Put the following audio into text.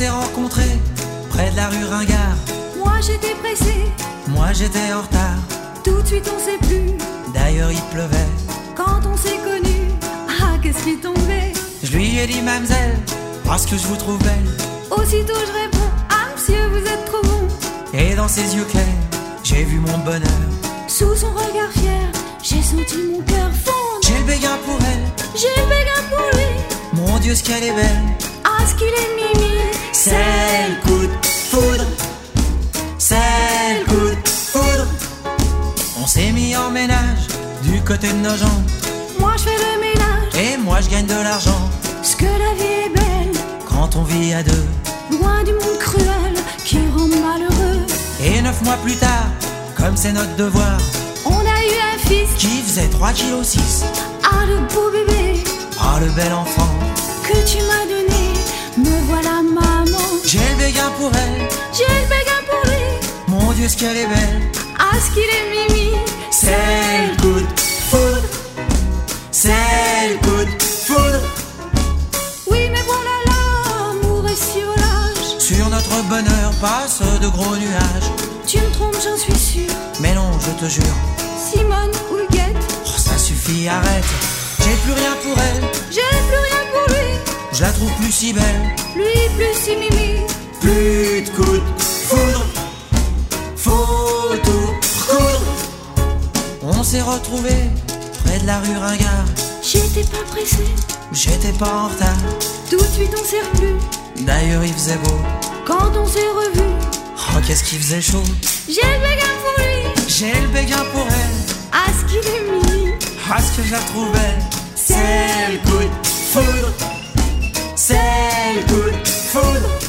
s'est rencontrés près de la rue Ringard. Moi j'étais pressée, Moi j'étais en retard. tout de suite on s'est plu. D'ailleurs il pleuvait. Quand on s'est connus, ah qu'est-ce qui tombait. Je lui ai dit mademoiselle, parce que je vous trouve belle. Aussitôt je réponds, ah monsieur vous êtes trop bon. Et dans ses yeux clairs, j'ai vu mon bonheur. Sous son regard fier, j'ai senti mon cœur fondre. J'ai le béguin pour elle, J'ai le béguin pour lui, mon Dieu ce qu'elle est belle. ah ce qu'il est mimi. C'est le coup de foudre, c'est le coup de foudre. On s'est mis en ménage du côté de nos jambes. Moi je fais le ménage, Et moi je gagne de l'argent. parce que la vie est belle, Quand on vit à deux. loin du monde cruel qui rend malheureux. Et 9 mois plus tard, comme c'est notre devoir, On a eu un fils, qui faisait 3,6 kg. ah le beau bébé Ah le bel enfant. que tu m'as donné, me voilà maman. J'ai le béguin pour elle, J'ai le béguin pour lui, mon Dieu ce qu'elle est belle. ah ce qu'il est mimi. C'est le coup de foudre, c'est le coup de foudre. Oui mais voilà l'amour est si volage. Sur notre bonheur passent de gros nuages. Tu me trompes j'en suis sûre. Mais non, je te jure, Simone ou Huguette, oh, ça suffit, arrête. J'ai plus rien pour elle, j'ai plus rien pour lui. je la trouve plus si belle. Lui plus si mimi. Plus de coup de foudre, faut tout recoudre. On s'est retrouvés près de la rue Ringard. J'étais pas pressée, J'étais pas en retard, tout de suite on s'est revus. d'ailleurs il faisait beau. Quand on s'est revus, Oh qu'est-ce qu'il faisait chaud. j'ai le béguin pour lui, J'ai le béguin pour elle, ah ce qu'il est mimi. ah ce que je la trouve belle. C'est le coup de foudre, c'est le coup de foudre.